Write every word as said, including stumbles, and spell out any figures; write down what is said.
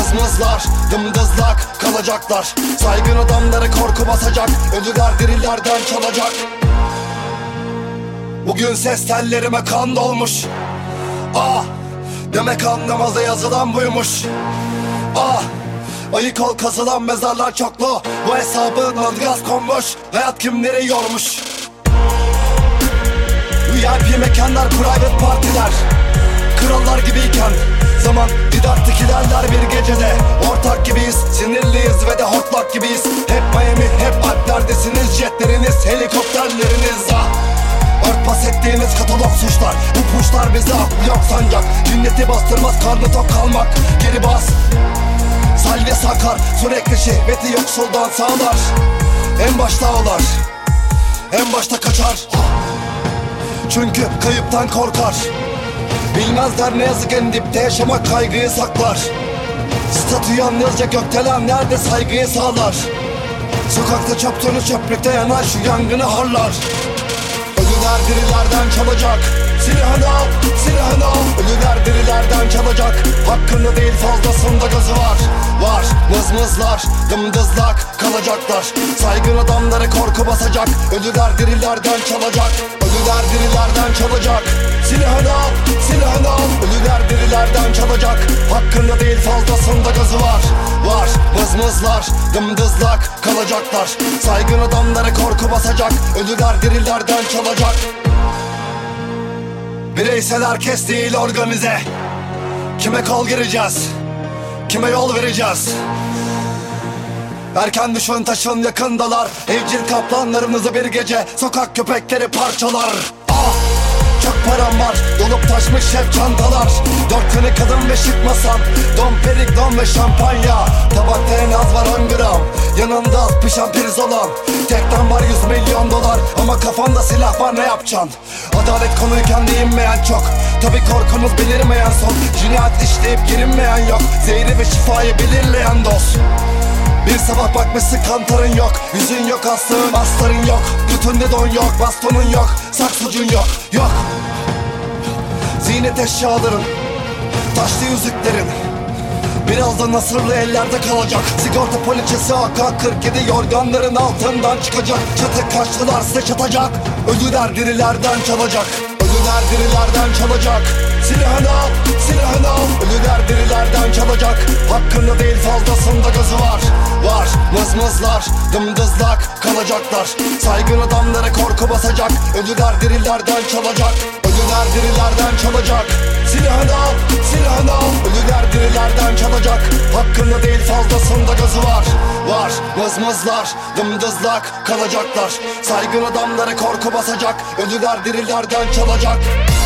Mızmızlar dımdızlak kalacaklar. Saygın adamları korku basacak. Ölüler dirilerden çalacak. Bugün ses tellerime kan dolmuş. Ah, demek anlamazda yazılan buymuş. Ah, ayık ol, kazılan mezarlar çoklu. Bu hesabın adı gaz konmuş. Hayat kimleri yormuş. V I P mekanlar, private partiler. Krallar gibiyken zaman didaktik ilerler bir gecede. Ortak gibiyiz, sinirliyiz ve de hortlak gibiyiz. Hep Miami, hep Alplerdesiniz. Jetleriniz, helikopterleriniz. Ah, örtbas ettiğiniz katalog suçlar. Bu puşlar bize aklı yok sancak. Cinneti bastırmaz karnı tok kalmak. Geri bas, salve sakar. Sürekli şehveti yoksuldan sağlar. En başta ağlar, en başta kaçar. Çünkü kayıptan korkar. Bilmezler ne yazık en dipte yaşamak kaygıyı saklar. Statü yalnızca gökdelen nerede saygıyı sağlar. Sokakta çöptüğünü çöplükte yanar, şu yangını harlar. Ölüler dirilerden çalacak. Silahını al, silahını al. Ölüler dirilerden çalacak. Hakkını değil fazlasında gözü var. Var, mızmızlar dımdızlak kalacaklar. Saygın adamları korku basacak. Ölüler dirilerden çalacak. Ölüler dirilerden çalacak. Silahını al, silahını al. Ölüler dirilerden çalacak. Hakkında değil fazlasında gözü var. Var, mızmızlar dımdızlak kalacaklar. Saygın adamları korku basacak. Ölüler dirilerden çalacak. Bireysel herkes değil organize. Kime kol gireceğiz? Kime yol vereceğiz? Erken düşün taşın yakındalar. Evcil kaplanlarımızı bir gece sokak köpekleri parçalar. Ah, çok param var, dolup taşmış hep çantalar. Dört tane kadın ve şık masam. Dom perik, don ve şampanya. Tabakta en az var on gram. Yanında az pişen pirzola. Tekten var yüz milyon dolar. Ama kafanda silah var, ne yapacaksın? Adalet konuyken değinmeyen çok. Tabi korkunuz belirmeyen son. Cinayet işleyip girinmeyen yok. Zehri ve şifayı belirleyen dost. Bir sabah bakmışsın kantarın yok. Yüzün yok aslın, astarın yok. Götünde don yok, bastonun yok. Saksucun yok, yok. Ziynet eşyaların, taşlı yüzüklerin birazdan nasırlı ellerde kalacak. Sigorta poliçesi A K kırk yedi yorganların altından çıkacak. Çatı kaçtılar size çatacak. Ölüler dirilerden çalacak. Ölüler dirilerden çalacak. Silahını al, silahını al. Ölüler dirilerden çalacak. Hakkında değil fazlasında gözü var. Var, mızmızlar dımdızlak kalacaklar. Saygın adamları korku basacak. Ölüler dirilerden çalacak. Ölüler dirilerden çalacak. Silahını al, silahını al. Ölüler dirilerden çalacak. Hakkında değil fazlasında gözü var. Var, mızmızlar dımdızlak kalacaklar. Saygın adamları korku basacak. Ölüler dirilerden çalacak.